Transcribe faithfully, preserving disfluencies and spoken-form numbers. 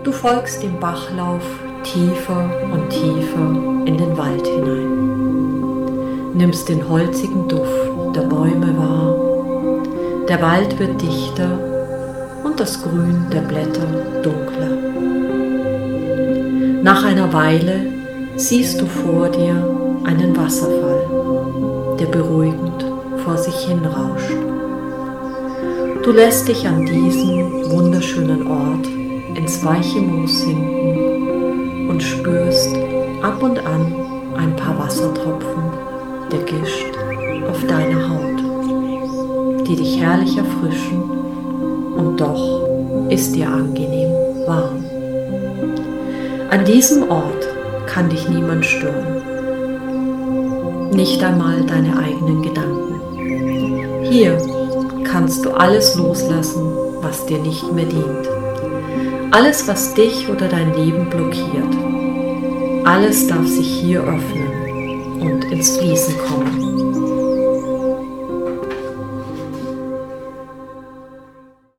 Du folgst dem Bachlauf tiefer und tiefer in den Wald hinein. Nimmst den holzigen Duft der Bäume wahr. Der Wald wird dichter und das Grün der Blätter dunkler. Nach einer Weile siehst du vor dir einen Wasserfall, der beruhigend vor sich hin rauscht. Du lässt dich an diesem wunderschönen Ort ins weiche Moos sinken und spürst ab und an ein paar Wassertropfen der Gischt auf deiner Haut, die dich herrlich erfrischen, und doch ist dir angenehm warm. An diesem Ort kann dich niemand stören, nicht einmal deine eigenen Gedanken. Hier kannst du alles loslassen, was dir nicht mehr dient. Alles, was dich oder dein Leben blockiert. Alles darf sich hier öffnen und ins Fließen kommen.